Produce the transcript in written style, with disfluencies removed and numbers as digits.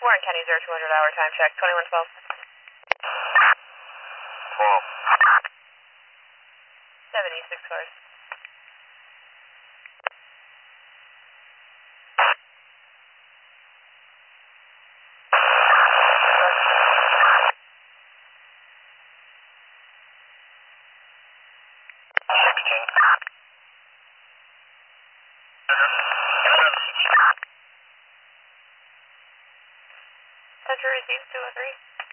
Warren County 0200 hour time check, 2112. 12. 76 cars. Central receives 203.